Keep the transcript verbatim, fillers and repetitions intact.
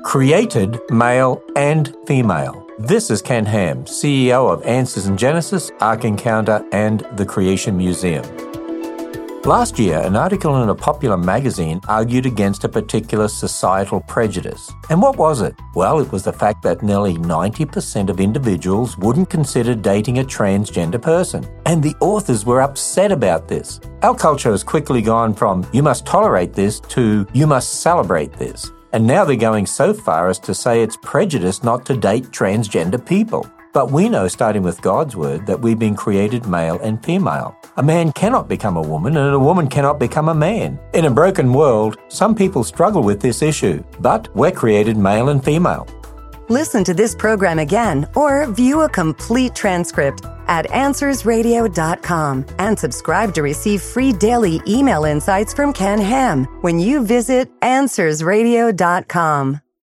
created male and female. This is Ken Ham, C E O of Answers in Genesis, Ark Encounter, and the Creation Museum. Last year, an article in a popular magazine argued against a particular societal prejudice. And what was it? Well, it was the fact that nearly ninety percent of individuals wouldn't consider dating a transgender person. And the authors were upset about this. Our culture has quickly gone from you must tolerate this to you must celebrate this. And now they're going so far as to say it's prejudice not to date transgender people. But we know, starting with God's word, that we've been created male and female. A man cannot become a woman, and a woman cannot become a man. In a broken world, some people struggle with this issue, but we're created male and female. Listen to this program again or view a complete transcript at answers radio dot com and subscribe to receive free daily email insights from Ken Ham when you visit answers radio dot com.